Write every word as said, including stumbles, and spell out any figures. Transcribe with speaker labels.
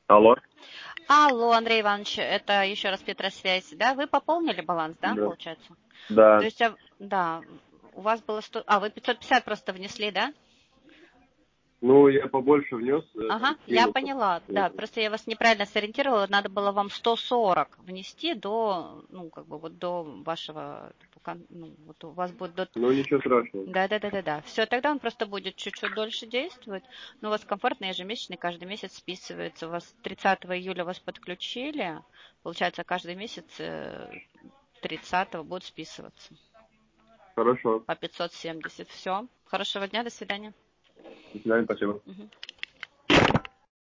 Speaker 1: Алло.
Speaker 2: Алло, Андрей Иванович, это еще раз Петросвязь, да? Вы пополнили баланс, да,
Speaker 1: Да.
Speaker 2: получается? То
Speaker 1: Да.
Speaker 2: есть, а, да, у вас было сто... А, вы пятьсот пятьдесят просто внесли, да?
Speaker 1: Ну, я побольше внес, э,
Speaker 2: Ага, я
Speaker 1: кинул.
Speaker 2: поняла, да,
Speaker 1: Вот.
Speaker 2: просто я вас неправильно сориентировала, надо было вам сто сорок внести до, ну, как бы вот до вашего, ну, вот у вас будет до...
Speaker 1: Ну, ничего страшного.
Speaker 2: Да, да, да, да, да. Все, тогда он просто будет чуть-чуть дольше действовать, но у вас комфортно ежемесячный, каждый месяц списывается. У вас тридцатого июля вас подключили, получается, каждый месяц э, тридцатого будет списываться
Speaker 1: Хорошо.
Speaker 2: по пятьсот семьдесят. Все, хорошего дня, до свидания.
Speaker 1: До свидания, спасибо.
Speaker 2: Мгм.